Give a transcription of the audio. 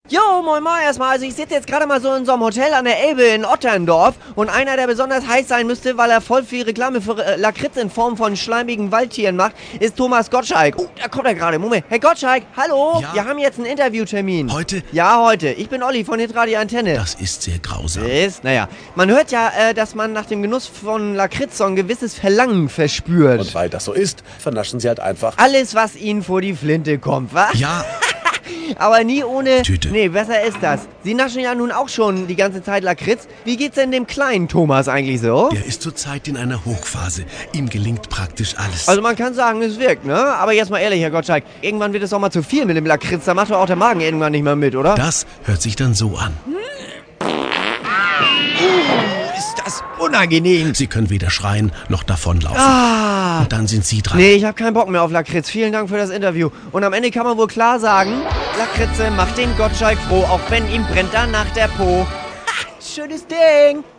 Jo, moin moin erstmal. Also ich sitze jetzt gerade mal so in so einem Hotel an der Elbe in Otterndorf und einer, der besonders heiß sein müsste, weil er voll viel Reklame für Lakritz in Form von schleimigen Waldtieren macht, ist Thomas Gottschalk. Oh, da kommt er gerade. Moment. Herr Gottschalk, hallo? Ja? Wir haben jetzt einen Interviewtermin. Heute? Ja, heute. Ich bin Olli von Hitradio Antenne. Das ist sehr grausam. Naja, man hört ja, dass man nach dem Genuss von Lakritz so ein gewisses Verlangen verspürt. Und weil das so ist, vernaschen sie halt einfach. Alles, was ihnen vor die Flinte kommt, wa? Ja, Aber nie ohne... Tüte. Nee, besser ist das. Sie naschen ja nun auch schon die ganze Zeit Lakritz. Wie geht's denn dem kleinen Thomas eigentlich so? er ist zurzeit in einer Hochphase. Ihm gelingt praktisch alles. Also man kann sagen, es wirkt, ne? Aber jetzt mal ehrlich, Herr Gottschalk, irgendwann wird es auch mal zu viel mit dem Lakritz. Da macht doch auch der Magen irgendwann nicht mehr mit, oder? Das hört sich dann so an. Ist das unangenehm. Sie können weder schreien noch davonlaufen. Ah. Und dann sind Sie dran. Nee, ich habe keinen Bock mehr auf Lakritz. Vielen Dank für das Interview. Und am Ende kann man wohl klar sagen, Lakritze macht den Gottschalk froh, auch wenn ihm brennt danach der Po. Ha, schönes Ding.